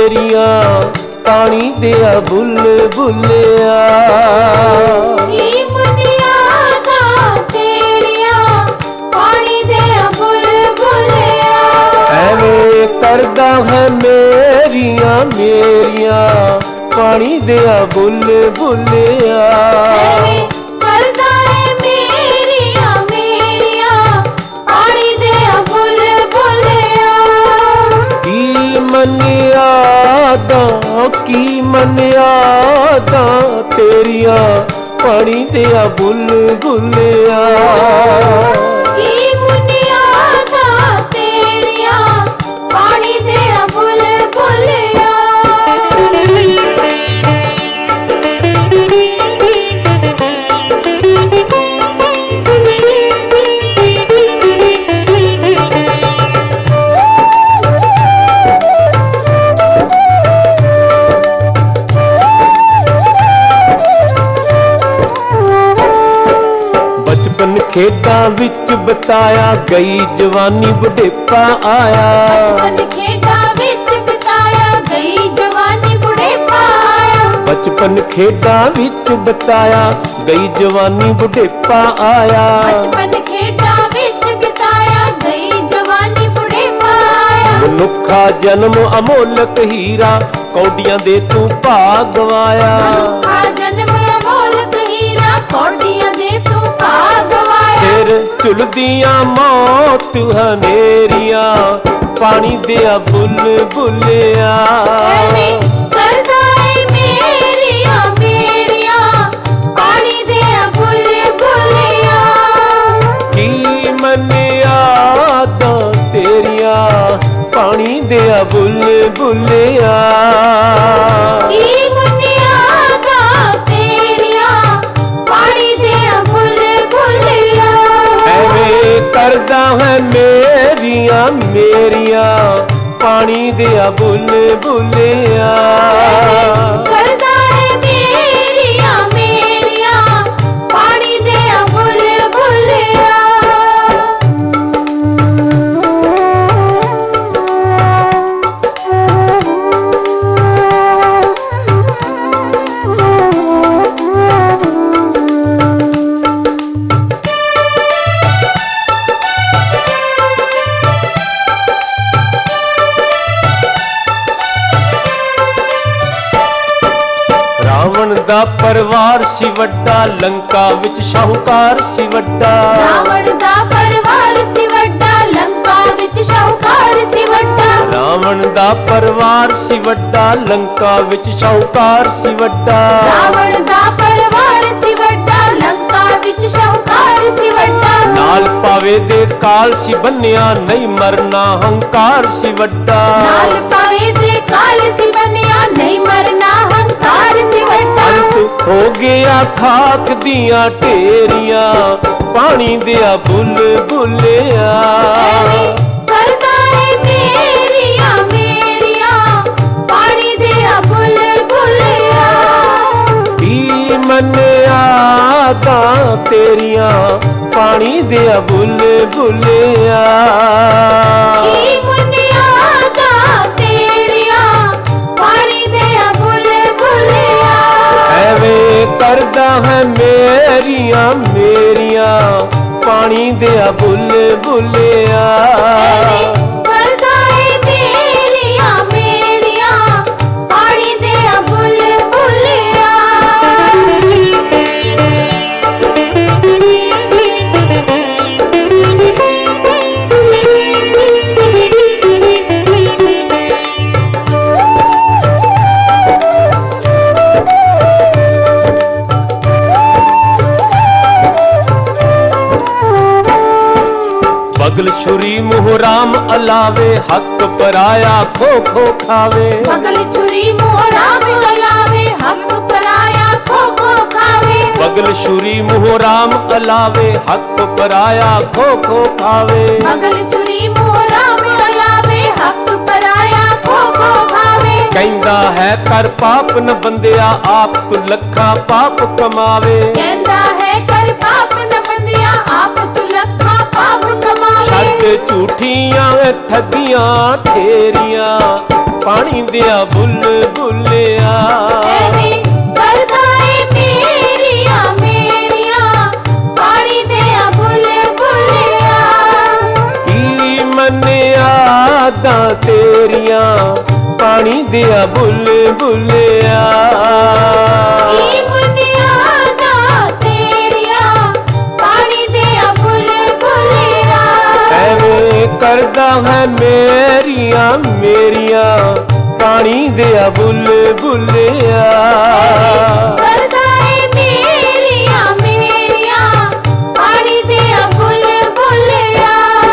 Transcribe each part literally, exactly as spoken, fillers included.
ਮੇਰੀਆਂ ਪਾਣੀ ਦਿਆ ਬੁੱਲ ਬੁੱਲਿਆ। ਕੀ ਮੁਨਿਆਦਾਂ ਤੇਰੀਆਂ ਪਾਣੀ ਦਿਆ ਬੁੱਲ ਬੁੱਲਿਆ। ਐਵੇਂ ਕਰਦਾ ਹੈ ਮੇਰੀਆਂ ਮੇਰੀਆਂ ਪਾਣੀ ਦਿਆ ਬੁੱਲ ਬੁੱਲਿਆ। ਐਵੇਂ ਕਰਦਾ ਹੈ ਮੇਰੀਆਂ ਮੇਰੀਆਂ ਪਾਣੀ ਦਿਆ ਬੁੱਲ ਬੁੱਲਿਆ। ਕੀ ਮਨਿਆਦਾਂ ਕੀ ਮਨਿਆਦਾਂ ਤੇਰੀਆਂ ਪਾਣੀ ਦਿਆ ਬੁੱਲ ਬੁੱਲਿਆ। ਕੀ ਮੁਨਿਆਦਾਂ ਤੇਰੀਆਂ ਪਾਣੀ ਦਿਆ ਬੁੱਲ ਬੁੱਲਿਆ। ਬਚਪਨ ਖੇਡਾਂ ਵਿੱਚ ਬਿਤਾਇਆ ਗਈ ਜਵਾਨੀ ਬੁਢੇਪਾ ਆਇਆ। ਬਚਪਨ ਖੇਡਾਂ ਵਿੱਚ ਬਿਤਾਇਆ ਗਈ ਜਵਾਨੀ ਬੁਢੇਪਾ ਆਇਆ। ਬਚਪਨ ਖੇਡਾਂ ਵਿੱਚ ਬਿਤਾਇਆ ਗਈ ਜਵਾਨੀ ਬੁਢੇਪਾ ਆਇਆ। ਬਚਪਨ ਖੇਡਾਂ ਵਿੱਚ ਬਿਤਾਇਆ ਗਈ ਜਵਾਨੀ ਬੁਢੇਪਾ ਆਇਆ। ਮਨੁੱਖਾ ਜਨਮ ਅਮੋਲਕ ਹੀਰਾ ਕੌਡੀਆਂ ਦੇ ਤੂੰ ਭਾਗ ਗਵਾਇਆ। ਮਨੁੱਖਾ ਜਨਮ ਅਮੋਲਕ ਹੀਰਾ ਕੌਡੀਆਂ ਦੇ ਤੂੰ ਭਾਗ ਗਵਾਇਆ। ਸਿਰ ਝੁਲਦੀਆਂ ਮੌਤ ਹਨੇਰੀਆਂ ਪਾਣੀ ਦਿਆ ਬੁੱਲ ਬੁੱਲਿਆ। ਐਵੇਂ ਕਰਦਾ ਏ ਮੇਰੀਆਂ ਮੇਰੀਆਂ ਪਾਣੀ ਦਿਆ ਬੁੱਲ ਬੁੱਲਿਆ। ਕੀ ਮਨਿਆਦਾਂ ਤੇਰੀਆਂ ਪਾਣੀ ਦਿਆ ਬੁੱਲ ਬੁੱਲਿਆ। ਕੀ ਮੁਨਿਆਦਾਂ ਤੇਰੀਆਂ ਪਾਣੀ ਦਿਆ ਬੁੱਲ ਬੁੱਲਿਆ। ਐਵੇਂ ਕਰਦਾ ਹੈ ਮੇਰੀਆਂ ਮੇਰੀਆਂ ਪਾਣੀ ਦਿਆ ਬੁੱਲ ਬੁੱਲਿਆ। ਕਰਦਾ ਏ ਮੇਰੀਆਂ ਮੇਰੀਆਂ ਪਾਣੀ ਦਿਆ ਬੁੱਲ ਬੁੱਲਿਆ। ਰਾਵਣ ਦਾ ਪਰਿਵਾਰ ਸੀ ਵੱਡਾ ਲੰਕਾ ਵਿੱਚ ਸ਼ਾਹੂਕਾਰ ਸੀ ਵੱਡਾ। ਰਾਵਣ ਦਾ ਪਰਿਵਾਰ ਸੀ ਵੱਡਾ ਲੰਕਾ ਵਿੱਚ ਸ਼ਾਹੂਕਾਰ ਸੀ ਵੱਡਾ। ਰਾਵਣ ਦਾ ਪਰਿਵਾਰ ਸੀ ਵੱਡਾ ਲੰਕਾ ਵਿੱਚ ਸ਼ਾਹੂਕਾਰ ਸੀ ਵੱਡਾ। ਰਾਵਣ ਦਾ ਪਰਿਵਾਰ ਸੀ ਵੱਡਾ ਲੰਕਾ ਵਿੱਚ ਸ਼ਾਹੂਕਾਰ ਸੀ ਵੱਡਾ। ਨਾਲ ਪਾਵੇ ਦੇ ਕਾਲ ਸੀ ਬੰਨਿਆ ਨਹੀਂ ਮਰਨਾ ਹੰਕਾਰ ਸੀ ਵੱਡਾ। ਨਾਲ ਪਾਵੇ ਦੇ ਕਾਲ ਸੀ ਬੰਨਿਆ ਨਹੀਂ ਮਰਨਾ ਹੰਕਾਰ ਸੀ ਵੱਡਾ। ਅੰਤ ਹੋ ਗਿਆ ਖਾਕ ਦੀਆਂ ਢੇਰੀਆਂ ਪਾਣੀ ਦਿਆ ਬੁੱਲ ਬੁੱਲਿਆ। ਐਵੇਂ ਕਰਦਾ ਏ ਮੇਰੀਆਂ ਮੇਰੀਆਂ ਪਾਣੀ ਦਿਆ ਬੁੱਲ ਬੁੱਲਿਆ। ਕੀ ਮਨਿਆਦਾਂ ਤੇਰੀਆਂ ਪਾਣੀ ਦਿਆ ਬੁੱਲ ਬੁੱਲਿਆ। ਕੀ ਮੁਨਿਆਦਾਂ ਤੇਰੀਆਂ ਪਾਣੀ ਦਿਆ ਬੁੱਲ ਬੁੱਲਿਆ। ਐਵੇਂ ਕਰਦਾ ਹੈ ਮੇਰੀਆਂ ਮੇਰੀਆਂ ਪਾਣੀ ਦਿਆ ਬੁੱਲ ਬੁੱਲਿਆ। ਐਵੇਂ ਕਰਦਾ ਏ ਮੇਰੀਆਂ ਮੇਰੀਆਂ ਪਾਣੀ ਦਿਆ ਬੁੱਲ ਬੁੱਲਿਆ। ਬਗਲ ਛੁਰੀ ਮੂੰਹ ਰਾਮ ਅਲਾਵੇ ਹੱਕ ਪਰਾਇਆ ਖੋ ਖੋ ਖਾਵੇ। ਬਗਲ ਛੁਰੀ ਮੂੰਹ ਰਾਮ ਅਲਾਵੇ ਹੱਕ ਪਰਾਇਆ ਖੋ ਖੋ ਖਾਵੇ। ਬਗਲ ਛੁਰੀ ਮੂੰਹ ਰਾਮ ਅਲਾਵੇ ਹੱਕ ਪਰਾਇਆ ਖੋ ਖੋ ਖਾਵੇ। ਬਗਲ ਛੁਰੀ ਮੂੰਹ ਰਾਮ ਅਲਾਵੇ ਹੱਕ ਪਰਾਇਆ ਖੋ ਖੋ ਖਾਵੇ। ਕਹਿੰਦਾ ਹੈ ਕਰ ਪਾਪ ਨ ਬੰਦਿਆ ਆਪ ਤੂੰ ਲੱਖਾਂ ਪਾਪ ਕਮਾਵੇ। ਕਹਿੰਦਾ ਹੈ ਕਰ ਪਾਪ ਨ ਬੰਦਿਆ ਆਪ ਤੂੰ ਲੱਖਾਂ ਪਾਪ ਕਮਾਵੇ। ਛੱਡ ਝੂਠੀਆਂ ਠੱਗੀਆਂ ਠੇਰੀਆਂ ਪਾਣੀ ਦਿਆ ਬੁੱਲ ਬੁੱਲਿਆ। ਐਵੇਂ ਕਰਦਾ ਏ ਮੇਰੀਆਂ ਮੇਰੀਆਂ ਪਾਣੀ ਦਿਆ ਬੁੱਲ ਬੁੱਲਿਆ। ਕੀ ਮਨਿਆਦਾਂ ਤੇਰੀਆਂ ਪਾਣੀ ਦਿਆ ਬੁੱਲ ਬੁੱਲਿਆ। ਕੀ ਮਨਿਆਦਾਂ ਤੇਰੀਆਂ ਪਾਣੀ ਦਿਆ ਬੁੱਲ ਬੁੱਲਿਆ। ਐਵੇਂ ਕਰਦਾ ਹੈ ਮੇਰੀਆਂ ਮੇਰੀਆਂ ਪਾਣੀ ਦਿਆ ਬੁੱਲ ਬੁੱਲਿਆ। ਕਰਦਾ ਏ ਮੇਰੀਆਂ ਮੇਰੀਆਂ ਪਾਣੀ ਦਿਆ ਬੁੱਲ ਬੁੱਲਿਆ।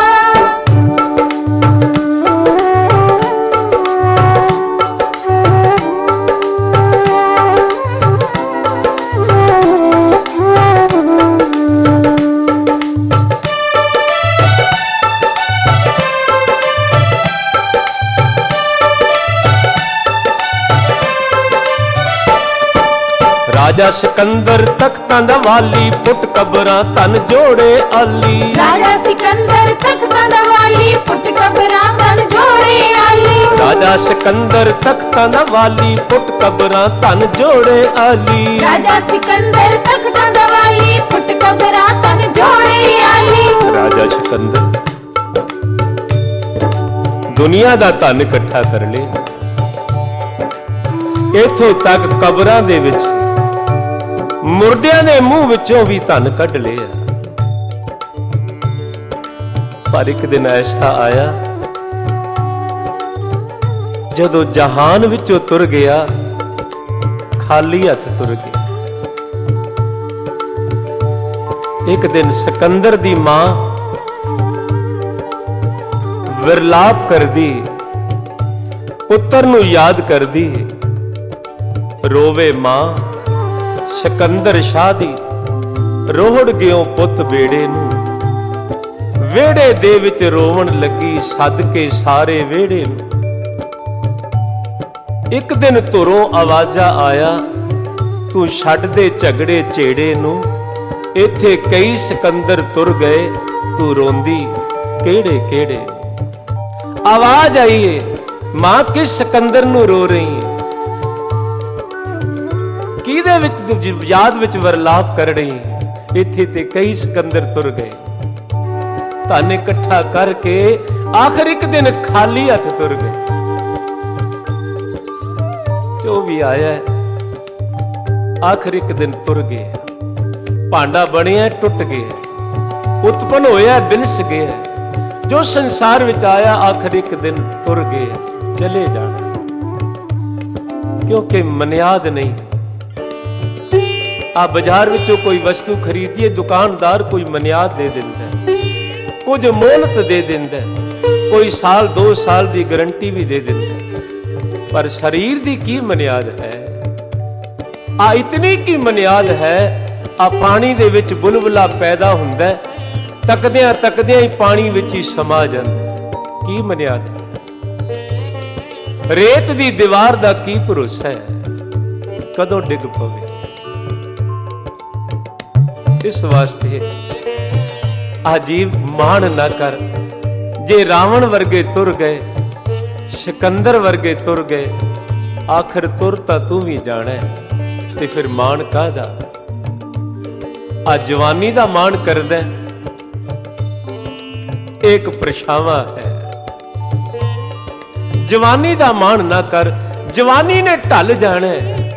ਰਾਜਾ ਸਿਕੰਦਰ ਤਖਤਾਂ ਦਾ ਵਾਲੀ ਪੁੱਟ ਕਬਰਾਂ ਤਨ ਜੋੜੇ ਆਲੀ। ਰਾਜਾ ਸਿਕੰਦਰ ਤਖਤਾਂ ਦਾ ਵਾਲੀ ਪੁੱਟ ਕਬਰਾਂ ਤਨ ਜੋੜੇ ਆਲੀ। ਰਾਜਾ ਸਿਕੰਦਰ ਤਖਤਾਂ ਦਾ ਵਾਲੀ ਪੁੱਟ ਕਬਰਾਂ ਤਨ ਜੋੜੇ ਆਲੀ। ਰਾਜਾ ਸਿਕੰਦਰ ਤਖਤਾਂ ਦਾ ਵਾਲੀ ਪੁੱਟ ਕਬਰਾਂ ਤਨ ਜੋੜੇ ਆਲੀ। ਰਾਜਾ ਸਿਕੰਦਰ ਦੁਨੀਆ ਦਾ ਧਨ ਇਕੱਠਾ ਕਰ ਲਿਆ। ਇੱਥੋਂ ਤੱਕ ਕਬਰਾਂ ਦੇ ਵਿੱਚ ਮੁਰਦਿਆਂ ਦੇ ਮੂੰਹ ਵਿੱਚੋਂ ਵੀ ਧਨ ਕੱਢ ਲਿਆ। ਪਰ ਇੱਕ ਦਿਨ ਐਸਾ ਆਇਆ ਜਦੋਂ ਜਹਾਨ ਵਿੱਚੋਂ ਤੁਰ ਗਿਆ, ਖਾਲੀ ਹੱਥ ਤੁਰ ਗਿਆ। ਇੱਕ ਦਿਨ ਸਿਕੰਦਰ ਦੀ ਮਾਂ ਵਿਰਲਾਪ ਕਰਦੀ, ਪੁੱਤਰ ਨੂੰ ਯਾਦ ਕਰਦੀ। ਰੋਵੇ ਮਾਂ ਸਿਕੰਦਰ ਸ਼ਾਹ ਦੀ, ਰੋਹੜ ਗਿਓ ਪੁੱਤ ਬੇੜੇ ਨੂੰ। ਵਿਹੜੇ ਦੇ ਵਿੱਚ ਰੋਵਣ ਲੱਗੀ, ਸੱਦ ਕੇ ਸਾਰੇ ਵਿਹੜੇ ਨੂੰ। ਇੱਕ ਦਿਨ ਧੁਰੋਂ ਆਵਾਜ਼ਾ ਆਇਆ, ਤੂੰ ਛੱਡ ਦੇ ਝਗੜੇ ਝੇੜੇ ਨੂੰ। ਇੱਥੇ ਕਈ ਸਿਕੰਦਰ ਤੁਰ ਗਏ, ਤੂੰ ਰੋਂਦੀ ਕਿਹੜੇ ਕਿਹੜੇ। ਆਵਾਜ਼ ਆਈ ਏ, ਮਾਂ ਕਿਸ ਸਿਕੰਦਰ ਨੂੰ ਰੋ ਰਹੀ ਹੈ? ਕਿਹਦੇ ਵਿੱਚ ਯਾਦ ਵਿੱਚ ਵਰਲਾਪ ਕਰ ਰਹੀ ਹੈ? ਇੱਥੇ ਤੇ ਕਈ ਸਿਕੰਦਰ ਤੁਰ ਗਏ। ਧਨ ਇਕੱਠਾ ਕਰਕੇ ਆਖਰ ਇੱਕ ਦਿਨ ਖਾਲੀ ਹੱਥ ਤੁਰ ਗਏ। ਜੋ ਵੀ ਆਇਆ ਆਖਰ ਇੱਕ ਦਿਨ ਤੁਰ ਗਏ। ਭਾਂਡਾ ਬਣਿਆ ਟੁੱਟ ਗਿਆ, ਉਤਪਨ ਹੋਇਆ ਬਿਨਸ ਗਿਆ। ਜੋ ਸੰਸਾਰ ਵਿੱਚ ਆਇਆ ਆਖਰ ਇੱਕ ਦਿਨ ਤੁਰ ਗਏ, ਚਲੇ ਜਾਣਾ। ਕਿਉਂਕਿ ਮਨਿਆਦ ਨਹੀਂ। ਆ ਬਾਜ਼ਾਰ ਵਿੱਚੋਂ ਕੋਈ ਵਸਤੂ ਖਰੀਦੀਏ, ਦੁਕਾਨਦਾਰ ਕੋਈ ਮਨਿਆਦ ਦੇ ਦਿੰਦਾ, ਕੁਝ ਮੋਹਲਤ ਦੇ ਦਿੰਦਾ, ਕੋਈ ਸਾਲ ਦੋ ਸਾਲ ਦੀ ਗਰੰਟੀ ਵੀ ਦੇ ਦਿੰਦਾ। ਪਰ ਸਰੀਰ ਦੀ ਕੀ ਮਨਿਆਦ ਹੈ? ਆ ਇਤਨੀ ਕੀ ਮਨਿਆਦ ਹੈ? ਆ ਪਾਣੀ ਦੇ ਵਿੱਚ ਬੁਲਬੁਲਾ ਪੈਦਾ ਹੁੰਦਾ, ਤੱਕਦਿਆਂ ਤੱਕਦਿਆਂ ਹੀ ਪਾਣੀ ਵਿੱਚ ਹੀ ਸਮਾ ਜਾਂਦਾ। ਕੀ ਮਨਿਆਦ ਹੈ? ਰੇਤ ਦੀ ਦੀਵਾਰ ਦਾ ਕੀ ਭਰੋਸਾ ਹੈ, ਕਦੋਂ ਡਿੱਗ ਪਵੇ। ਇਸ ਵਾਸਤੇ ਅਜੀਬ ਮਾਣ ਨਾ ਕਰ। ਜੇ ਰਾਵਣ ਵਰਗੇ ਤੁਰ ਗਏ, ਸਿਕੰਦਰ ਵਰਗੇ ਤੁਰ ਗਏ, ਆਖਰ ਤੁਰ ਤਾਂ ਤੂੰ ਵੀ ਜਾਣਾ, ਤੇ ਫਿਰ ਮਾਣ ਕਾਹਦਾ? ਆ ਜਵਾਨੀ ਦਾ ਮਾਣ ਕਰਦਾ, ਇੱਕ ਪਰਛਾਵਾਂ ਹੈ। ਜਵਾਨੀ ਦਾ ਮਾਣ ਨਾ ਕਰ, ਜਵਾਨੀ ਨੇ ਢਲ ਜਾਣਾ।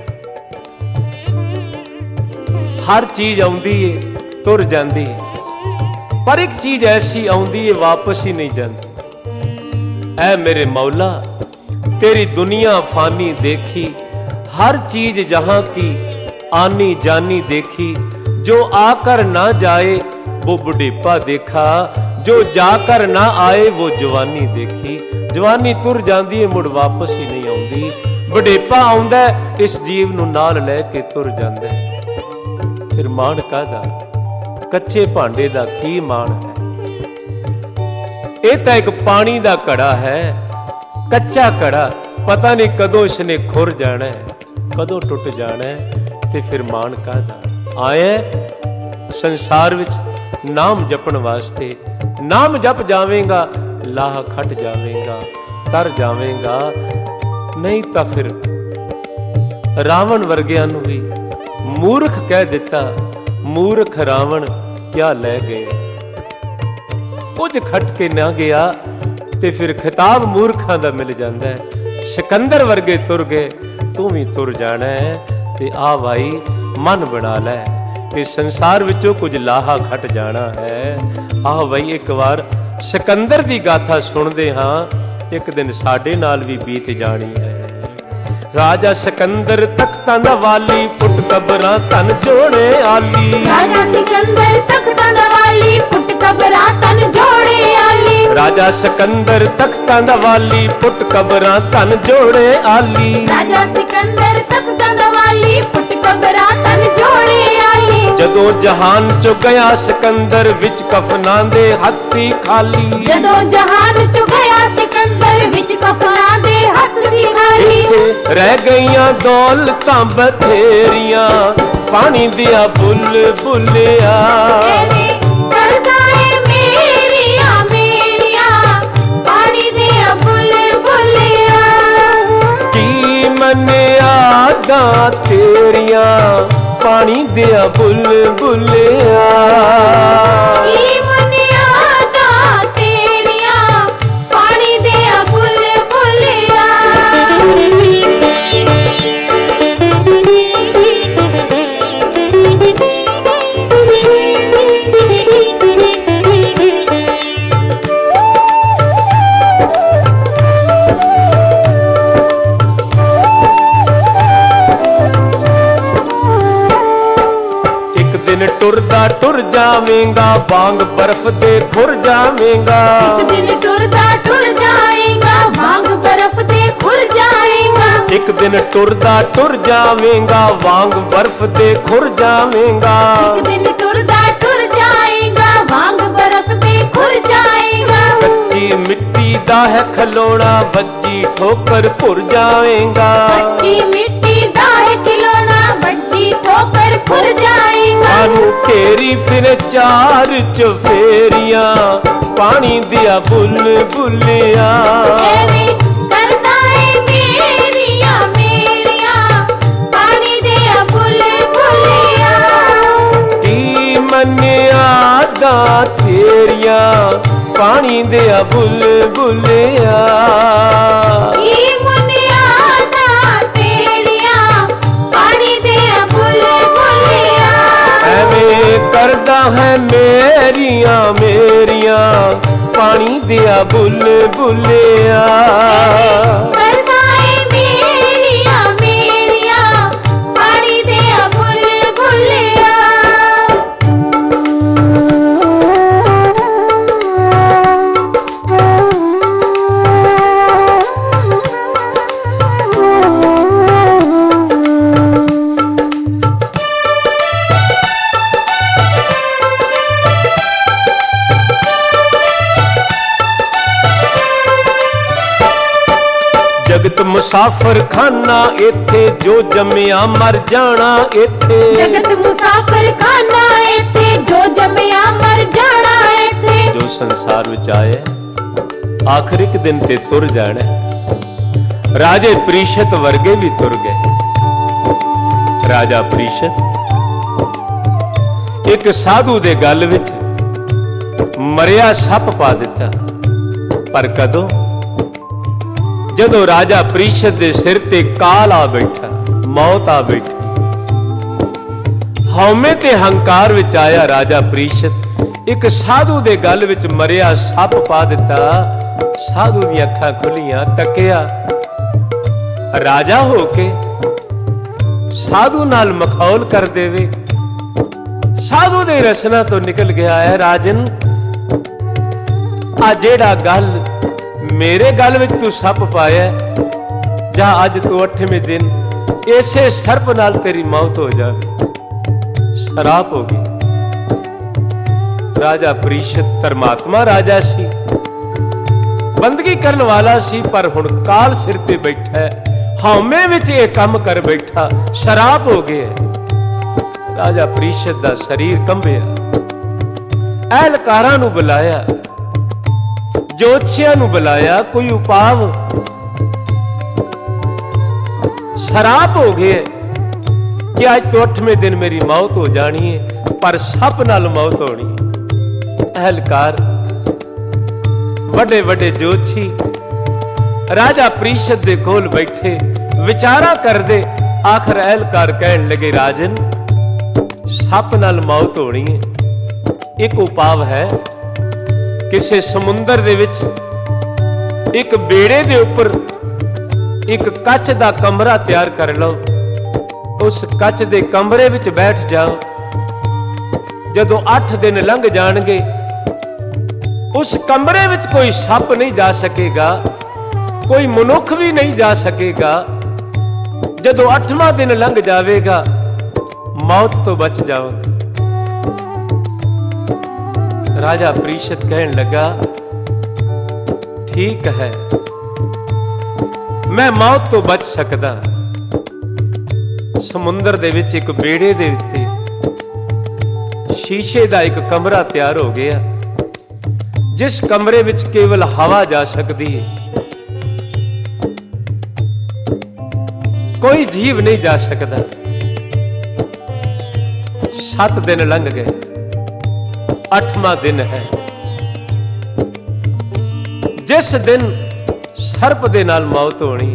ਹਰ ਚੀਜ਼ ਆਉਂਦੀ ਏ, ਤੁਰ ਜਾਂਦੀ ਏ, ਪਰ ਇੱਕ ਚੀਜ਼ ਐਸੀ ਆਉਂਦੀ ਏ, ਵਾਪਸ ਹੀ ਨਹੀਂ ਜਾਂਦੀ। ਐ ਮੇਰੇ ਮੌਲਾ, तेरी दुनिया फानी देखी, हर चीज जहां की आनी जानी देखी। जो आकर ना जाए वो बुढ़ेपा देखा, जो जाकर ना आए वो जवानी देखी। जवानी तुर जाती है, मुड़ वापस ही नहीं आती। बुढ़ेपा आउंदा इस जीव नूं नाल लै के तुर जांदा है। फिर मान काहदा? कच्चे भांडे दा की मान है? ਇਹ ਤਾਂ ਇੱਕ ਪਾਣੀ ਦਾ ਘੜਾ ਹੈ, ਕੱਚਾ ਘੜਾ। ਪਤਾ ਨਹੀਂ ਕਦੋਂ ਇਸਨੇ ਖੁਰ ਜਾਣਾ, ਕਦੋਂ ਟੁੱਟ ਜਾਣਾ, ਤੇ ਫਿਰ ਮਾਣ ਕਾਹਦਾ? ਆਇਆ ਸੰਸਾਰ ਵਿੱਚ ਨਾਮ ਜਪਣ ਵਾਸਤੇ। ਨਾਮ ਜਪ ਜਾਵੇਂਗਾ, ਲਾਹ ਖੱਟ ਜਾਵੇਂਗਾ, ਤਰ ਜਾਵੇਂਗਾ। नहीं तो फिर रावण वर्गिਆਂ ਨੂੰ भी मूर्ख कह दिता। मूर्ख रावण क्या लै गए, कुछ खट के ना गया ते फिर खिताब मूर्खां दा मिल जांदा है। सिकंदर वर्गे तुर गए, तू भी तुर जाना है ते आ भाई मन बना लै कि संसार विचों कुछ लाहा खट जाना है। आह भाई एक बार सिकंदर दी गाथा सुनदे हां, एक दिन साडे नाल भी बीत जानी है। राजा सिकंदर तख्तां दा वाली, पुट कबरां तन जोड़े आली। राजा सिकंदर तख्तां दा वाली, पुट कबरां तन जोड़े आली। राजा सिकंदर तख्तां दा वाली, पुट कबरां तन जोड़े आली। राजा सिकंदर तख्तां दा वाली, पुट कबरां तन जोड़े आली। जदों जहान चो गया सिकंदर, विच कफनां दे हथ सी खाली। जदों जहान चो गया सिकंदर, विच कफनां दे हथ सी खाली। इत्थे रह गईयां दौलतां बथेरियां, पानी दिया बुल बुलिया। करदा है मेरियां मेरियां, पानी दिया बुल बुलिया। की मन्निया दा तेरियां, पानी दिया बुल बुलिया। की मन्निया दा तेरियां, पानी दिया बुल बुलिया। टुरदा टुर जावेगा, बांग बर्फ दे खुर जावेगा। एक दिन टुरदा टुर जाएगा, बांग बर्फ दे खुर जाएगा। एक दिन टुरदा टुर जावेगा, बांग बर्फ दे खुर जावेगा। एक दिन टुरदा टुर जाएगा, बांग बर्फ दे खुर जाएगा। कच्ची मिट्टी दा है खिलौना, बज्जी ठोकर भुर जावेगा। कच्ची मिट्टी दा है खिलौना, बज्जी ठोकर खुर जाएगा। कानू घेरी फिर चार चफेरियां, पानी दिया बुल बुलिया। करदा है मेरियां मेरियां, पानी दिया बुल बुलिया। की मन्निया दा तेरियां, पानी दिया बुल बुलिया। की मन्निया दा तेरियां, पानी दिया बुल बुलिया। एवें करदा है मेरियां मेरियां, पानी दिया बुल बुलिया। करदा है मेरियां मेरियां, पानी दिया बुल बुलिया। जगत मुसाफर खाना इत्थे, जो जम्मिया मर जाना इत्थे। जगत मुसाफर खाना इत्थे, जो जम्मिया मर जाना इत्थे। जो संसार विच आए आखिर एक दिन ते तुर जाना। राजे प्रीशत वर्गे भी तुर गए। राजा प्रीशत एक साधु दे गल विच मरिया सप पा दिता। पर कदों जदों राजा प्रीशत दे सिर ते काल आ बैठा, मौत आ बैठी, हौमे ते हंकार विच आया राजा प्रीशत, एक साधु दे गल विच मरिया सप पा दिता। साधु दी अखां खुलियां, तकिया, राजा हो के साधु नाल मखौल कर देवे। साधु दे रसना तो निकल गया है, राजन आ जेड़ा गल मेरे गल विच तू सप पाया, जा अज तू अठवें दिन इसे सर्प नाल तेरी मौत हो जाए। शराप हो गई। राजा प्रीशत धर्मात्मा राजा सी, बंदगी करन वाला सी, पर हुण काल सिर ते बैठा है, हौमे विच ये काम कर बैठा, शराप हो गया। राजा प्रीशत दा शरीर कंबिया। एहलकारां नूं बुलाया, जोतशियां नूं बुलाया, कोई उपाव शराप हो गए कि अज तो अठवें दिन मेरी मौत हो जानी है, पर सप नाल मौत होनी। अहलकार वड्डे वड्डे जोशी राजा परीशद दे कोल बैठे विचारा करदे। आखिर अहलकार कहन लगे, राजन सप नाल मौत होनी है, एक उपाव है। किसे समुंदर दे विच एक बेड़े दे उपर एक कच दा कमरा तैयार कर लो, उस कच दे कमरे विच बैठ जाओ। जदों अठ दिन लंघ जाणगे उस कमरे विच कोई सप नहीं जा सकेगा, कोई मनुख भी नहीं जा सकेगा। जदों अठवां दिन लंघ जावेगा मौत तो बच जाओगे। राजा परीशद कहन लगा, ठीक है, मैं मौत तो बच सकदा। समुंदर दे विच एक बेड़े दे उत्ते शीशे दा एक कमरा तैयार हो गया, जिस कमरे विच केवल हवा जा सकती है, कोई जीव नहीं जा सकता। सत दिन लंघ गए, अठवां दिन है, जिस दिन सर्प दे नाल मौत होनी।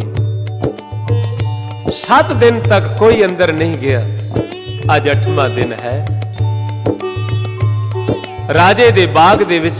सात दिन तक कोई अंदर नहीं गया, अज अठवां दिन है। राजे दे बाग दे विच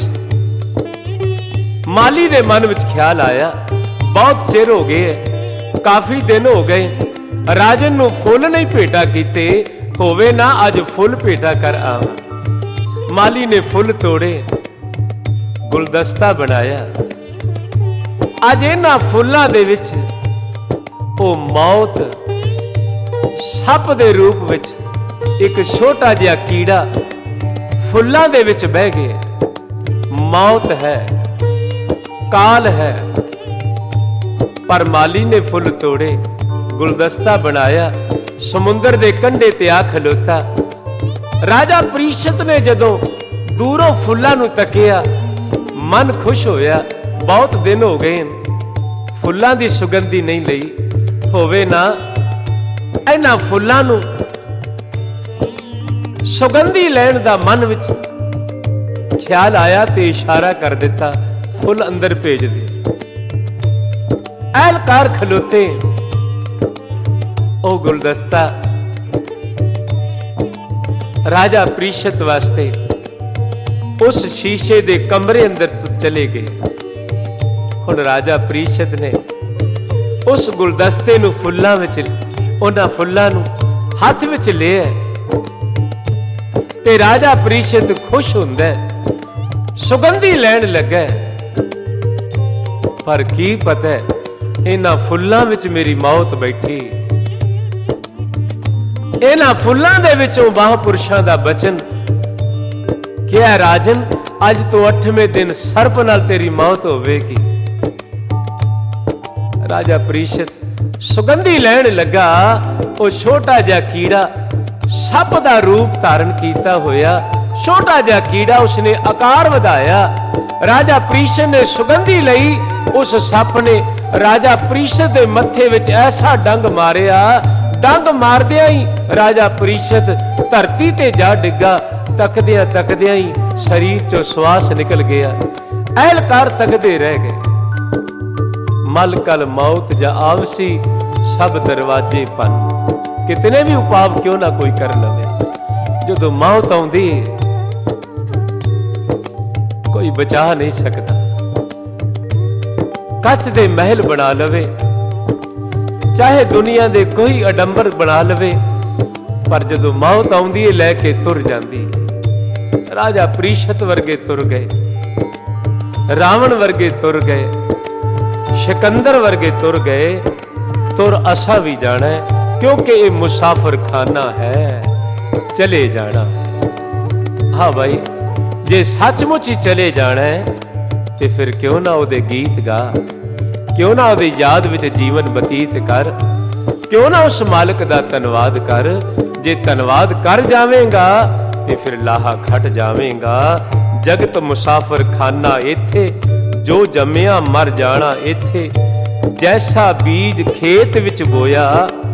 माली दे मन विच ख्याल आया, बहुत चिर हो गए, काफी दिन हो गए राजन नूं फुल नहीं भेटा कीते, होवे ना अज फुल भेटा कर आवां। माली ने फुल तोड़े, गुलदस्ता बनाया। अज इन्हां फुल्लां दे विच ओ मौत सप दे रूप विच एक छोटा जिहा कीड़ा फुल्लां दे विच बह गया। मौत है, काल है, पर माली ने फुल तोड़े, गुलदस्ता बनाया, समुंदर दे कंढे ते आ खलोता। राजा परीशद ने जदों दूरों फुल्लां नूं तकिया, मन खुश होया। बहुत दिन हो गए फुल्लां दी सुगंधी नहीं लई, होवे ना इन्हां फुल्लां नूं सुगंधी लैण दा मन विच ख्याल आया ते इशारा कर दिता, फुल अंदर भेज दे। अहलकार खलोते, ओ गुलदस्ता राजा परीशद वास्ते उस शीशे दे कमरे अंदर तो चले गए। हुण राजा परीशद ने उस गुलदस्ते नूं फुल्लां विच उन्हां फुल्लां नूं हथ विच लिया ते राजा परीशद खुश हुंदा, सुगंधी लैण लगा। पर की पता इन्हां फुल्लां विच मेरी मौत बैठी। इन्हां फुल्लां दे विचों महापुरुषां दा बचन क्या राजन, अज तो अठवें दिन सर्प नाल तेरी मौत होवेगी। राजा परीशद सुगंधी लैण लगा। वो छोटा जिहा कीड़ा सप दा रूप धारण कीता होया, छोटा जिहा कीड़ा उसने आकार वधाया। राजा परीशद ने सुगंधी लई, उस सप ने राजा परीशद दे मत्थे विच ऐसा डंग मारिया, डंग मारदियां ही राजा परीशद धरती ते जा डिगा। तकदियां तकदियां ही शरीर चो श्वास निकल गया। अहलकार तकदे रह गए। मल कल मौत जा आवसी सब दरवाजे पन। कितने भी उपाव क्यों ना कोई कर लवे, जदों मौत आउंदी कोई बचा नहीं सकता। कच दे महल बना लवे, चाहे दुनिया दे कोई अडंबर बना लवे, पर जदों मौत आउंदी है लैके तुर जांदी। राजा परीशद वर्गे तुर गए, रावण वर्गे तुर गए, सिकंदर वर्गे तुर गए। तुर असा भी जाना है, क्योंकि ये मुसाफिर खाना है, चले जाना। हाँ भाई, जे सचमुच ही चले जाना है तो फिर क्यों ना उहदे गीत गा, क्यों ना उहदी याद विच जीवन बतीत कर, क्यों ना उस मालिक दा धन्नवाद कर। जे धन्नवाद कर जावेगा तो फिर लाहा खट जावेगा। जगत मुसाफिर खाना इत्थे, जो जम्मिया मर जाना इत्थे। जैसा बीज खेत विच बोया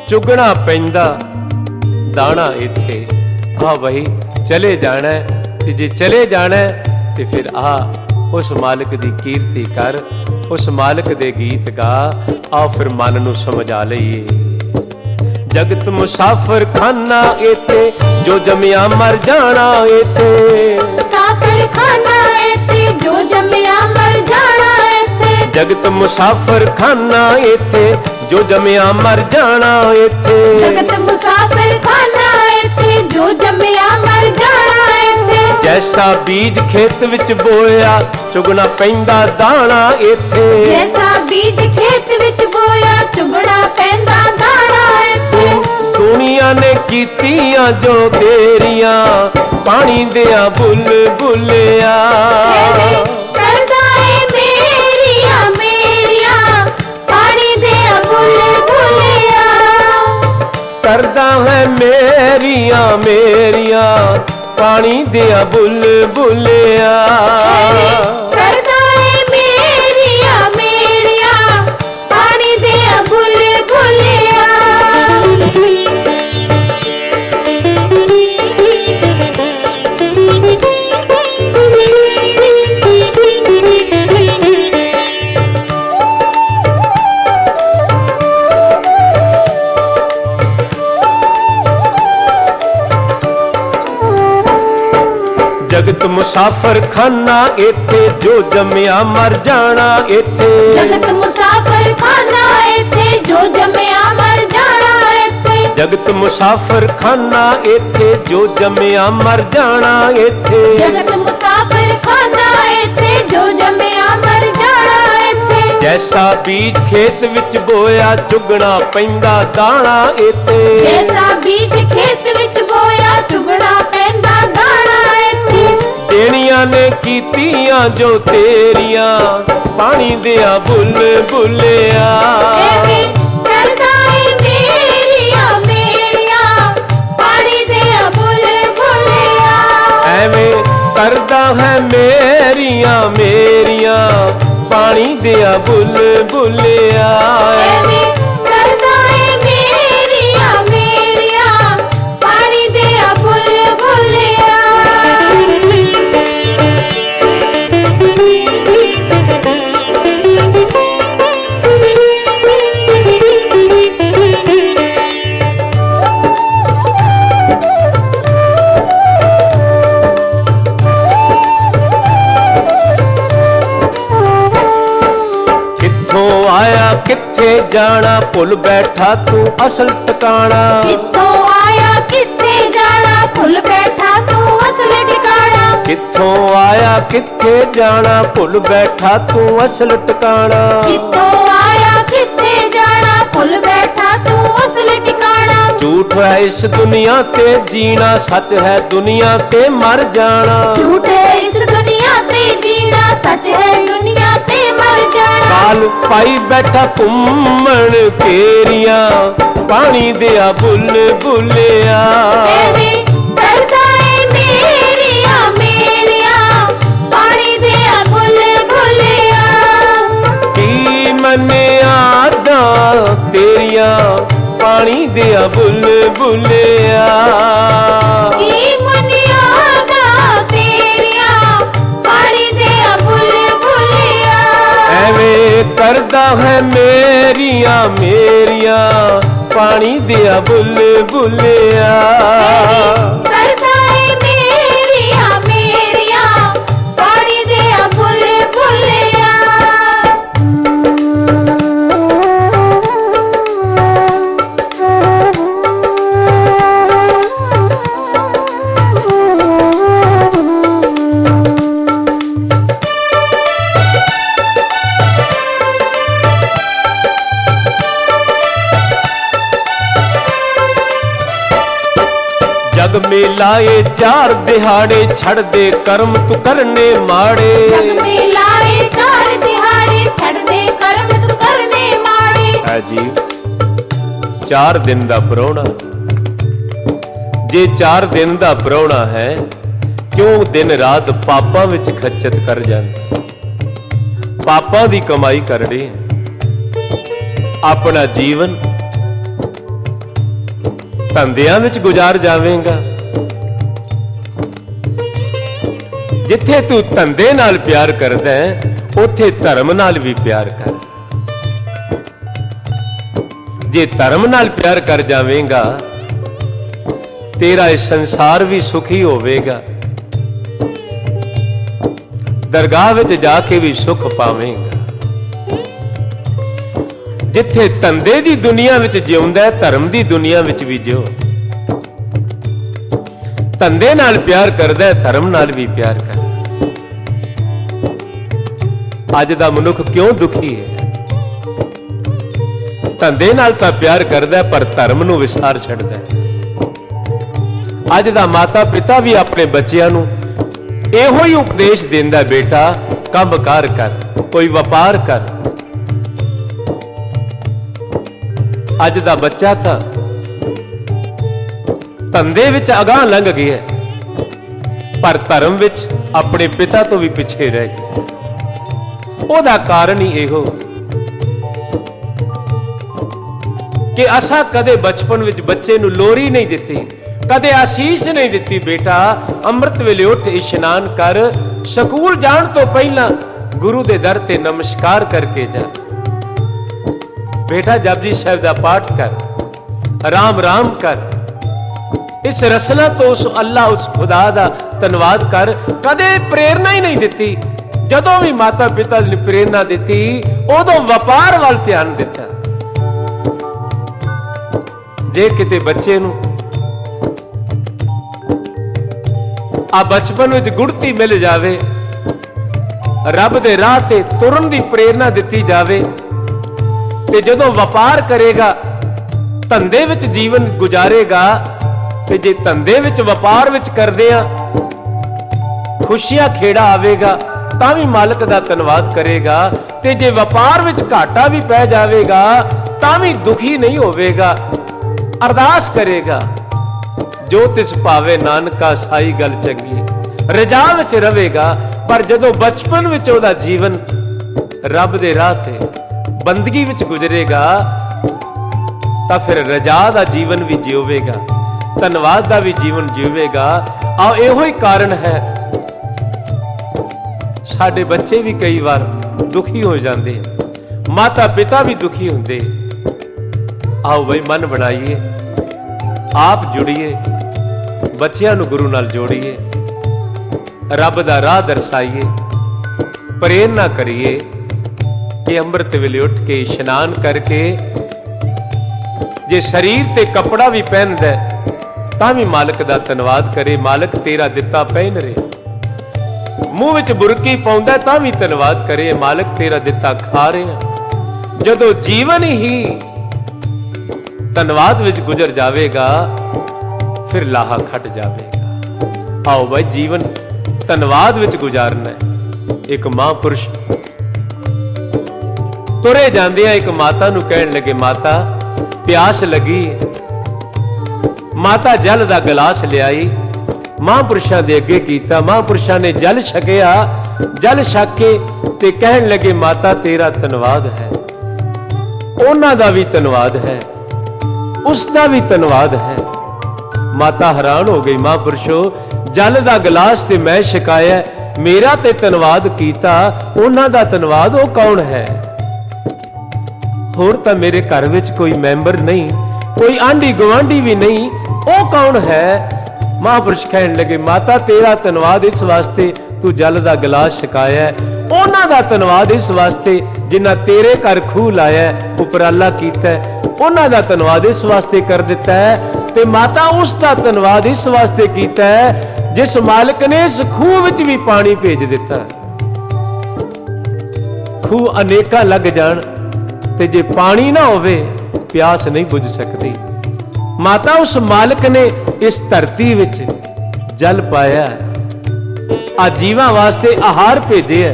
ਚੁਗਣਾ ਪੈਂਦਾ ਦਾਣਾ ਇੱਥੇ। ਆ ਬਈ ਚਲੇ ਜਾਣਾ ਤੇ ਜੇ ਚਲੇ ਜਾਣਾ ਤੇ ਫਿਰ ਆ ਉਸ ਮਾਲਕ ਦੀ ਕੀਰਤੀ ਕਰ, ਉਸ ਮਾਲਕ ਦੇ ਗੀਤ ਗਾ। ਆ ਫਿਰ ਮਨ ਨੂੰ ਸਮਝਾ ਲਈਏ। ਜਗਤ ਮੁਸਾਫਰ ਖਾਨਾ ਇੱਥੇ, ਜੋ ਜੰਮਿਆ ਮਰ ਜਾਣਾ ਇੱਥੇ। ਮੁਸਾਫਰ ਖਾਨਾ ਇੱਥੇ, ਜੋ ਜੰਮਿਆ ਮਰ ਜਾਣਾ ਇੱਥੇ। ਜਗਤ ਮੁਸਾਫਰ ਖਾਨਾ ਇੱਥੇ, ਜੋ ਜੰਮਿਆ ਮਰ ਜਾਣਾ ਇੱਥੇ। ਜਗਤ ਮੁਸਾਫਰ ਖਾਨਾ ਇੱਥੇ, ਜੋ ਜੰਮਿਆ ਮਰ ਜਾਣਾ ਇੱਥੇ। ਜੈਸਾ ਬੀਜ ਖੇਤ ਵਿੱਚ ਬੋਇਆ, ਚੁਗਣਾ ਪੈਂਦਾ ਦਾਣਾ ਇੱਥੇ। ਜੈਸਾ ਬੀਜ ਖੇਤ ਵਿੱਚ ਬੋਇਆ, ਚੁਗਣਾ ਪੈਂਦਾ ਦਾਣਾ ਇੱਥੇ। ਦੁਨੀਆ ਨੇ ਕੀਤੀਆਂ ਜੋ ਤੇਰੀਆਂ, ਪਾਣੀ ਦਿਆਂ ਬੁੱਲ ਬੁੱਲਿਆ। ਕਰਦਾ ਏ ਮੇਰੀਆਂ ਮੇਰੀਆਂ, ਪਾਣੀ ਦਿਆਂ ਬੁੱਲ ਬੁੱਲਿਆ। ਕਰਦਾ ਹੈ ਮੇਰੀਆਂ ਮੇਰੀਆਂ, ਪਾਣੀ ਦਿਆਂ ਬੁੱਲ ਬੁੱਲਿਆ। ਕਰਦਾ ਏ ਮੇਰੀਆਂ ਮੇਰੀਆਂ, ਪਾਣੀ ਦਿਆਂ ਬੁੱਲ ਬੁੱਲਿਆ। ਜਗਤ ਮੁਸਾਫਰ ਖਾਨਾ ਇੱਥੇ, ਜੋ ਜੰਮਿਆ ਮਰ ਜਾਣਾ ਇੱਥੇ। ਜਗਤ ਮੁਸਾਫਰ ਖਾਨਾ ਇੱਥੇ, ਜੋ ਜੰਮਿਆ ਮਰ ਜਾਣਾ ਇੱਥੇ। ਜਗਤ ਮੁਸਾਫਰ ਖਾਨਾ ਇੱਥੇ, ਜੋ ਜੰਮਿਆ ਮਰ ਜਾਣਾ ਇੱਥੇ। ਜਗਤ ਮੁਸਾਫਰ ਖਾਨਾ ਇੱਥੇ, ਜੋ ਜੰਮਿਆ ਮਰ ਜਾਣਾ ਇੱਥੇ। ਜੈਸਾ ਬੀਜ ਖੇਤ ਵਿੱਚ ਬੋਇਆ, ਚੁਗਣਾ ਪੈਂਦਾ ਦਾਣਾ ਇੱਥੇ। ਜੈਸਾ ਬੀਜ ਖੇਤ ਵਿੱਚ ਬੋਇਆ, ਚੁਗਣਾ ਪੈਂਦਾ ਦਾਣਾ ਇੱਥੇ। ਦੇਣੀਆਂ ਨੇ ਕੀਤੀਆਂ ਜੋ ਤੇਰੀਆਂ, ਪਾਣੀ ਦਿਆਂ ਬੁੱਲ ਬੁੱਲਿਆ। ਐਵੇਂ ਕਰਦਾ ਏ ਮੇਰੀਆਂ ਮੇਰੀਆਂ, ਪਾਣੀ ਦਿਆਂ ਬੁੱਲ ਬੁੱਲਿਆ। ਐਵੇਂ ਕਰਦਾ ਹੈ ਮੇਰੀਆਂ ਮੇਰੀਆਂ, ਪਾਣੀ ਦਿਆਂ ਬੁੱਲ ਬੁੱਲਿਆ। ਐਵੇਂ ਕਰਦਾ ਏ ਮੇਰੀਆਂ ਮੇਰੀਆਂ, ਪਾਣੀ ਦਿਆਂ ਬੁੱਲ ਬੁੱਲਿਆ। ਕਿੱਥੋਂ ਆਇਆ ਕਿੱਥੇ ਜਾਣਾ, ਭੁੱਲ ਬੈਠਾ ਤੂੰ ਅਸਲ ਟਿਕਾਣਾ। ਕਿੱਥੋਂ ਆਇਆ ਕਿੱਥੇ ਜਾਣਾ, ਭੁੱਲ ਬੈਠਾ ਤੂੰ ਅਸਲ ਟਿਕਾਣਾ। ਕਿੱਥੋਂ ਆਇਆ ਕਿੱਥੇ ਜਾਣਾ, ਭੁੱਲ ਬੈਠਾ ਤੂੰ ਅਸਲ ਟਿਕਾਣਾ। ਕਿੱਥੋਂ ਆਇਆ ਕਿੱਥੇ ਜਾਣਾ, ਭੁੱਲ ਬੈਠਾ ਤੂੰ ਅਸਲ ਟਿਕਾਣਾ। ਝੂਠ ਹੈ ਇਸ ਦੁਨੀਆ ਤੇ ਜੀਣਾ, ਸੱਚ ਹੈ ਦੁਨੀਆ ਤੇ ਮਰ ਜਾਣਾ। ਝੂਠ ਹੈ ਇਸ ਦੁਨੀਆ ਤੇ ਜੀਣਾ, ਸੱਚ ਹੈ ਦੁਨੀਆ ਤੇ ਮਰ ਜਾਣਾ। ਕਾਲ ਪਾਈ ਬੈਠਾ ਘੁੰਮਣ ਘੇਰੀਆਂ, ਪਾਣੀ ਦਿਆਂ ਬੁੱਲ ਬੁੱਲਿਆ। ਐਵੇਂ ਕਰਦਾ ਏ ਮੇਰੀਆਂ ਮੇਰੀਆਂ, ਪਾਣੀ ਦਿਆਂ ਬੁੱਲ ਬੁੱਲਿਆ। ਕੀ ਮੰਨਿਆਦਾਂ ਤੇਰੀਆਂ, ਪਾਣੀ ਦਿਆਂ ਬੁੱਲ ਬੁੱਲਿਆ। ਕੀ ਮੁਨਿਆਦਾਂ ਤੇਰੀਆਂ, ਪਾਣੀ ਦਿਆਂ ਬੁੱਲ ਬੁੱਲਿਆ। ਐਵੇਂ ਕਰਦਾ ਹੈ ਮੇਰੀਆਂ ਮੇਰੀਆਂ, ਪਾਣੀ ਦਿਆਂ ਬੁੱਲ ਬੁੱਲਿਆ। ਕਰਦਾ ਏ ਮੇਰੀਆਂ ਮੇਰੀਆਂ, ਪਾਣੀ ਦਿਆਂ ਬੁੱਲ ਬੁੱਲਿਆ। ਜਗ ਮਿਲਾਏ ਚਾਰ ਦਿਹਾੜੇ, ਛੱਡ ਦੇ ਕਰਮ ਤੂੰ ਕਰਨੇ ਮਾੜੇ। ਜਗ ਮਿਲਾਏ ਚਾਰ ਦਿਹਾੜੇ, ਛੱਡ ਦੇ ਕਰਮ ਤੂੰ ਕਰਨੇ ਮਾੜੇ। ਹੈ ਜੀ ਚਾਰ ਦਿਨ ਦਾ ਪ੍ਰਾਹੁਣਾ, ਜੇ ਚਾਰ ਦਿਨ ਦਾ ਪ੍ਰਾਹੁਣਾ ਹੈ, ਕਿਉਂ ਦਿਨ ਰਾਤ ਪਾਪਾਂ ਵਿੱਚ ਖੱਚਤ ਕਰ ਜਾਂਦਾ। ਪਾਪਾਂ ਦੀ ਕਮਾਈ ਕਰੜੇ, ਆਪਣਾ ਜੀਵਨ ਧੰਦਿਆਂ ਵਿੱਚ ਗੁਜ਼ਾਰ ਜਾਵੇਂਗਾ। ਜਿੱਥੇ ਤੂੰ ਧੰਦੇ ਨਾਲ ਪਿਆਰ ਕਰਦਾ ਹੈ, ਉੱਥੇ ਧਰਮ ਨਾਲ ਵੀ ਪਿਆਰ ਕਰ। ਜੇ ਧਰਮ ਨਾਲ ਪਿਆਰ ਕਰ ਜਾਵੇਂਗਾ, ਤੇਰਾ ਇਹ ਸੰਸਾਰ ਵੀ ਸੁਖੀ ਹੋਵੇਗਾ, ਦਰਗਾਹ ਵਿੱਚ ਜਾ ਕੇ ਵੀ ਸੁਖ ਪਾਵੇਂਗਾ। ਜਿੱਥੇ ਧੰਦੇ ਦੀ ਦੁਨੀਆ ਵਿੱਚ ਜਿਉਂਦਾ, ਧਰਮ ਦੀ ਦੁਨੀਆ ਵਿੱਚ ਵੀ ਜਿਉ। ਧੰਦੇ ਨਾਲ ਪਿਆਰ ਕਰਦਾ, ਧਰਮ ਨਾਲ ਵੀ ਪਿਆਰ ਕਰ। ਅੱਜ ਦਾ ਮਨੁੱਖ ਕਿਉਂ ਦੁਖੀ ਹੈ? ਧੰਦੇ ਨਾਲ ਤਾਂ ਪਿਆਰ ਕਰਦਾ, ਪਰ ਧਰਮ ਨੂੰ ਵਿਸਾਰ ਛੱਡਦਾ। ਅੱਜ ਦਾ ਮਾਤਾ ਪਿਤਾ ਵੀ ਆਪਣੇ ਬੱਚਿਆਂ ਨੂੰ ਇਹੋ ਹੀ ਉਪਦੇਸ਼ ਦਿੰਦਾ, ਬੇਟਾ ਕੰਮ ਕਾਰ ਕਰ, ਕੋਈ ਵਪਾਰ ਕਰ। ਅੱਜ ਦਾ ਬੱਚਾ ਤਾਂ ਧੰਦੇ ਵਿੱਚ ਅਗਾਂਹ ਲੰਘ ਗਿਆ, ਪਰ ਧਰਮ ਵਿੱਚ ਆਪਣੇ ਪਿਤਾ ਤੋਂ ਵੀ ਪਿੱਛੇ ਰਹਿ ਗਿਆ। ਉਹਦਾ ਕਾਰਨ ਹੀ ਇਹੋ ਕਿ ਅਸਾਂ ਕਦੇ ਬਚਪਨ ਵਿੱਚ ਬੱਚੇ ਨੂੰ ਲੋਰੀ ਨਹੀਂ ਦਿੱਤੀ, ਕਦੇ ਆਸੀਸ ਨਹੀਂ ਦਿੱਤੀ, ਬੇਟਾ ਅੰਮ੍ਰਿਤ ਵੇਲੇ ਉੱਠ ਇਸ਼ਨਾਨ ਕਰ, ਸਕੂਲ ਜਾਣ ਤੋਂ ਪਹਿਲਾਂ ਗੁਰੂ ਦੇ ਦਰ ਤੇ ਨਮਸਕਾਰ ਕਰਕੇ ਜਾ। ਬੇਟਾ ਜਪਜੀ ਸਾਹਿਬ ਦਾ ਪਾਠ ਕਰ, ਰਾਮ ਰਾਮ ਕਰ, ਇਸ ਰਸਨਾ ਤੋਂ ਉਸ ਅੱਲਾ, ਉਸ ਖੁਦਾ ਦਾ ਧੰਨਵਾਦ ਕਰ। ਕਦੇ ਪ੍ਰੇਰਨਾ ਹੀ ਨਹੀਂ ਦਿੱਤੀ। ਜਦੋਂ ਵੀ ਮਾਤਾ ਪਿਤਾ ਨੇ ਪ੍ਰੇਰਨਾ ਦਿੱਤੀ, ਉਦੋਂ ਵਪਾਰ ਵੱਲ ਧਿਆਨ ਦਿੱਤਾ। ਜੇ ਕਿਤੇ ਬੱਚੇ ਨੂੰ ਆ ਬਚਪਨ ਵਿੱਚ ਗੁੜਤੀ ਮਿਲ ਜਾਵੇ, ਰੱਬ ਦੇ ਰਾਹ ਤੇ ਤੁਰਨ ਦੀ ਪ੍ਰੇਰਨਾ ਦਿੱਤੀ ਜਾਵੇ, ਤੇ ਜਦੋਂ ਵਪਾਰ ਕਰੇਗਾ, ਧੰਦੇ ਵਿੱਚ ਜੀਵਨ ਗੁਜ਼ਾਰੇਗਾ, ਤੇ ਜੇ ਧੰਦੇ ਵਿੱਚ ਵਪਾਰ ਵਿੱਚ ਕਰਦੇ ਆ ਖੁਸ਼ੀਆਂ ਖੇੜਾ ਆਵੇਗਾ, ਤਾਂ ਵੀ ਮਾਲਕ ਦਾ ਧੰਨਵਾਦ ਕਰੇਗਾ। ਤੇ ਜੇ ਵਪਾਰ ਵਿੱਚ ਘਾਟਾ ਵੀ ਪੈ ਜਾਵੇਗਾ, ਤਾਂ ਵੀ ਦੁਖੀ ਨਹੀਂ ਹੋਵੇਗਾ, ਅਰਦਾਸ ਕਰੇਗਾ, ਜੋ ਤਿਸ ਭਾਵੇ ਨਾਨਕਾ ਸਾਈ ਗੱਲ ਚੰਗੀ, ਰਜਾ ਵਿੱਚ ਰਵੇਗਾ। ਪਰ ਜਦੋਂ ਬਚਪਨ ਵਿੱਚ ਉਹਦਾ ਜੀਵਨ ਰੱਬ ਦੇ ਰਾਹ ਤੇ ਬੰਦਗੀ ਵਿੱਚ ਗੁਜ਼ਰੇਗਾ, ਤਾਂ ਫਿਰ ਰਜਾ ਦਾ ਜੀਵਨ ਵੀ ਜਿਉਵੇਗਾ, ਧੰਨਵਾਦ ਦਾ ਵੀ ਜੀਵਨ ਜਿਉਵੇਗਾ। ਆਹ ਇਹੋ ਹੀ ਕਾਰਨ ਹੈ ਸਾਡੇ ਬੱਚੇ ਵੀ ਕਈ ਵਾਰ ਦੁਖੀ ਹੋ ਜਾਂਦੇ, ਮਾਤਾ ਪਿਤਾ ਵੀ ਦੁਖੀ ਹੁੰਦੇ। ਆਓ ਬਈ ਮਨ ਬਣਾਈਏ, ਆਪ ਜੁੜੀਏ, ਬੱਚਿਆਂ ਨੂੰ ਗੁਰੂ ਨਾਲ ਜੋੜੀਏ, ਰੱਬ ਦਾ ਰਾਹ ਦਰਸਾਈਏ, ਪ੍ਰੇਰਨਾ ਕਰੀਏ ਕਿ ਅੰਮ੍ਰਿਤ ਵੇਲੇ ਉੱਠ ਕੇ ਇਸ਼ਨਾਨ ਕਰਕੇ ਜੇ ਸਰੀਰ ਤੇ ਕੱਪੜਾ ਵੀ ਪਹਿਨਦਾ, ਤਾਂ ਵੀ ਮਾਲਕ ਦਾ ਧੰਨਵਾਦ ਕਰੇ। ਮਾਲਕ ਤੇਰਾ ਦਿੱਤਾ ਪਹਿਨ ਰਿਹਾ। ਮੂੰਹ ਵਿੱਚ ਬੁਰਕੀ ਪਾਉਂਦਾ, ਤਾਂ ਵੀ ਧੰਨਵਾਦ ਕਰੇ, ਮਾਲਕ ਤੇਰਾ ਦਿੱਤਾ ਖਾ ਰਿਹਾ। ਜਦੋਂ ਜੀਵਨ ਹੀ ਧੰਨਵਾਦ ਵਿੱਚ ਗੁਜ਼ਰ ਜਾਵੇਗਾ, ਫਿਰ ਲਾਹਾ ਖੱਟ ਜਾਵੇਗਾ। ਆਓ ਭਾਈ ਜੀਵਨ ਧੰਨਵਾਦ ਵਿੱਚ ਗੁਜ਼ਾਰਨਾ ਹੈ। ਇੱਕ ਮਹਾਂਪੁਰਸ਼ ਤੁਰੇ ਜਾਂਦੇ ਆ, ਇੱਕ ਮਾਤਾ ਨੂੰ ਕਹਿਣ ਲੱਗੇ, ਮਾਤਾ ਪਿਆਸ ਲੱਗੀ। ਮਾਤਾ ਜਲ ਦਾ ਗਲਾਸ ਲਿਆਈ, ਮਹਾਂਪੁਰਸ਼ਾਂ ਦੇ ਅੱਗੇ ਕੀਤਾ। ਮਹਾਂਪੁਰਸ਼ਾਂ ਨੇ ਜਲ ਛਕਿਆ, ਜਲ ਛਕ ਕੇ ਤੇ ਕਹਿਣ ਲੱਗੇ, ਮਾਤਾ ਤੇਰਾ ਧੰਨਵਾਦ ਹੈ, ਉਹਨਾਂ ਦਾ ਵੀ ਧੰਨਵਾਦ ਹੈ, ਉਸ ਦਾ ਵੀ ਧੰਨਵਾਦ ਹੈ। ਮਾਤਾ ਹੈਰਾਨ ਹੋ ਗਈ, ਮਹਾਂਪੁਰਸ਼ੋ ਜਲ ਦਾ ਗਲਾਸ ਤੇ ਮੈਂ ਛਕਾਇਆ, ਮੇਰਾ ਤੇ ਧੰਨਵਾਦ ਕੀਤਾ, ਉਹਨਾਂ ਦਾ ਧੰਨਵਾਦ ਉਹ ਕੌਣ ਹੈ? ਹੋਰ ਤਾਂ ਮੇਰੇ ਘਰ ਵਿੱਚ ਕੋਈ ਮੈਂਬਰ ਨਹੀਂ, ਕੋਈ ਆਂਢੀ ਗੁਆਂਢੀ ਵੀ ਨਹੀਂ, ਉਹ ਕੌਣ ਹੈ? ਮਹਾਂਪੁਰਸ਼ ਕਹਿਣ ਲੱਗੇ, ਮਾਤਾ ਤੇਰਾ ਧੰਨਵਾਦ ਇਸ ਵਾਸਤੇ ਤੂੰ ਜਲ ਦਾ ਗਲਾਸ ਛਕਾਇਆ, ਉਹਨਾਂ ਦਾ ਧੰਨਵਾਦ ਇਸ ਵਾਸਤੇ ਜਿਨ੍ਹਾਂ ਤੇਰੇ ਘਰ ਖੂਹ ਲਾਇਆ, ਉਪਰਾਲਾ ਕੀਤਾ, ਉਹਨਾਂ ਦਾ ਧੰਨਵਾਦ ਇਸ ਵਾਸਤੇ ਕਰ ਦਿੱਤਾ ਹੈ। ਤੇ ਮਾਤਾ ਉਸ ਦਾ ਧੰਨਵਾਦ ਇਸ ਵਾਸਤੇ ਕੀਤਾ ਹੈ ਜਿਸ ਮਾਲਕ ਨੇ ਇਸ ਖੂਹ ਵਿੱਚ ਵੀ ਪਾਣੀ ਭੇਜ ਦਿੱਤਾ। ਖੂਹ ਅਨੇਕਾਂ ਲੱਗ ਜਾਣ ਤੇ ਜੇ ਪਾਣੀ ਨਾ ਹੋਵੇ, ਪਿਆਸ ਨਹੀਂ ਬੁਝ ਸਕਦੀ। ਮਾਤਾ ਉਸ ਮਾਲਕ ਨੇ ਇਸ ਧਰਤੀ ਵਿੱਚ ਜਲ ਪਾਇਆ, ਆ ਜੀਵਾਂ ਵਾਸਤੇ ਆਹਾਰ ਭੇਜਿਆ,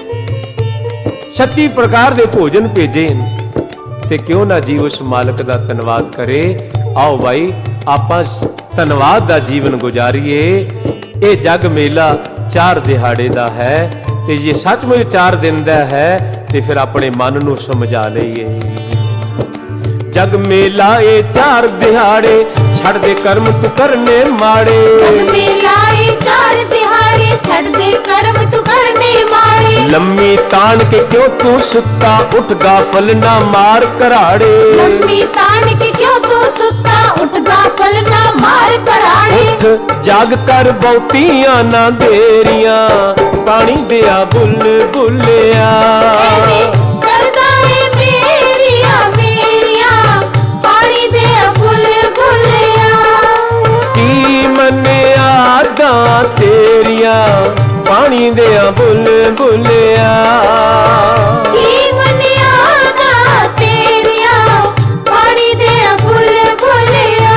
ਛੱਤੀ ਪ੍ਰਕਾਰ ਦੇ ਭੋਜਨ ਭੇਜੇ, ਤੇ ਕਿਉਂ ਨਾ ਜੀਵ ਉਸ ਮਾਲਕ ਦਾ ਧੰਨਵਾਦ ਕਰੇ। ਆਓ ਭਾਈ ਆਪਾਂ ਧੰਨਵਾਦ ਦਾ ਜੀਵਨ ਗੁਜ਼ਾਰੀਏ। ਇਹ ਜਗ ਮੇਲਾ ਚਾਰ ਦਿਹਾੜੇ ਦਾ ਹੈ, ਤੇ ਜੇ ਸੱਚਮੁੱਚ ਚਾਰ ਦਿਨ ਦਾ ਹੈ ਤੇ ਫਿਰ ਆਪਣੇ ਮਨ ਨੂੰ ਸਮਝਾ ਲਈਏ। ਜਗ ਮੇਲਾ ਇਹ ਚਾਰ ਦਿਹਾੜੇ ਛੱਡ ਦੇ ਕਰਮ ਤੂੰ ਕਰਨੇ ਮਾੜੇ। ਜਗ ਮੇ ਲਾਏ ਚਾਰ ਦਿਹਾੜੇ ਛੱਡ ਦੇ ਕਰਮ ਤੂੰ ਕਰਨੇ ਮਾੜੇ। ਲੰਮੀ ਤਾਣ ਕੇ ਕਿਉਂ ਤੂੰ ਸੁੱਤਾ ਉੱਠ ਗਾਫਲ ਨਾ ਮਾਰ ਘਰਾੜੇ। ਲੰਮੀ ਤਾਣ ਕੇ ਕਿਉਂ ਤੂੰ ਸੁੱਤਾ ਉੱਠ ਗਾਫਲ ਨਾ ਮਾਰ ਘਰਾੜੇ। ਉੱਠ ਜਾਗ ਕਰ ਬਹੁਤੀਆਂ ਨਾ ਦੇਰੀਆਂ ਪਾਣੀ ਦਿਆ ਬੁੱਲ ਬੁੱਲਿਆ। ਕਰਦਾ ਏ ਮੇਰੀਆਂ ਮੇਰੀਆਂ ਪਾਣੀ ਦਿਆ ਬੁੱਲ ਬੁੱਲਿਆ। ਕੀ ਮੰਨਿਆ ਦਾਂ ਤੇਰੀਆਂ ਪਾਣੀ ਦਿਆ ਬੁੱਲ ਬੁੱਲਿਆ। ਕੀ ਮੰਨਿਆ ਦਾਂ ਤੇਰੀਆਂ ਪਾਣੀ ਦਿਆ ਬੁੱਲ ਬੁੱਲਿਆ।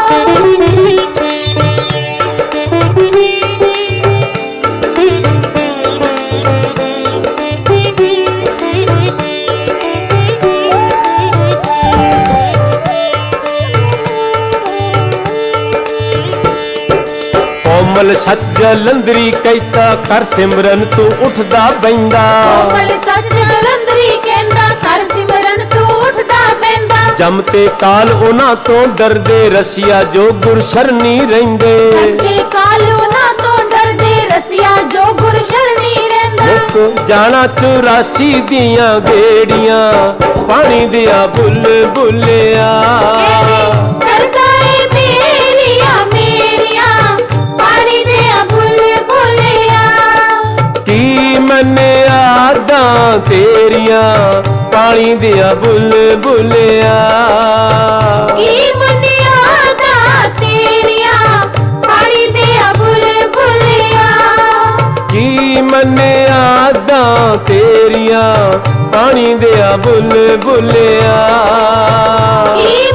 ਕੋਮਲ ਸੱਚ ਜਲੰਧਰੀ ਕਹਿਤਾ ਕਰ ਸਿਮਰਨ ਤੂੰ ਉੱਠਦਾ ਬੈਂਦਾ। ਕੋਮਲ ਸੱਚ ਜਲੰਧਰੀ ਕਹਿੰਦਾ ਕਰ ਸਿਮਰਨ ਤੂੰ ਉੱਠਦਾ ਬੈਂਦਾ। ਜਮ ਤੇ ਕਾਲ ਉਹਨਾਂ ਤੋਂ ਡਰਦੇ ਰਸੀਆ ਜੋ ਗੁਰਸ਼ਰਨੀ ਰਹਿੰਦੇ। ਤੇ ਕਾਲ ਉਹਨਾਂ ਤੋਂ ਡਰਦੇ ਰਸੀਆ ਜੋ ਗੁਰਸ਼ਰਨੀ ਰਹਿੰਦਾ। ਮੁੱਕ ਜਾਣਾ ਚੁਰਾਸੀ ਦੀਆਂ ਬੇੜੀਆਂ ਪਾਣੀ ਦਿਆ ਬੁੱਲ ਬੁੱਲਿਆ। ਕਰਦਾ ਏ ਮੇਰੀਆਂ ਮੇਰੀਆਂ ਪਾਣੀ ਦਿਆ ਬੁੱਲ ਬੁੱਲਿਆ। ਕੀ ਮੰਨਿਆ ਦਾਂ ਤੇਰੀਆਂ ਪਾਣੀ ਦਿਆ ਬੁੱਲ ਬੁੱਲਿਆ। ਕੀ ਮੰਨਿਆ ਦਾਂ ਤੇਰੀਆਂ ਪਾਣੀ ਦਿਆ ਬੁੱਲ ਬੁੱਲਿਆ। ਕੀ ਮੰਨਿਆ ਦਾਂ ਤੇਰੀਆਂ ਪਾਣੀ ਦਿਆ ਬੁੱਲ ਬੁੱਲਿਆ। ਕੀ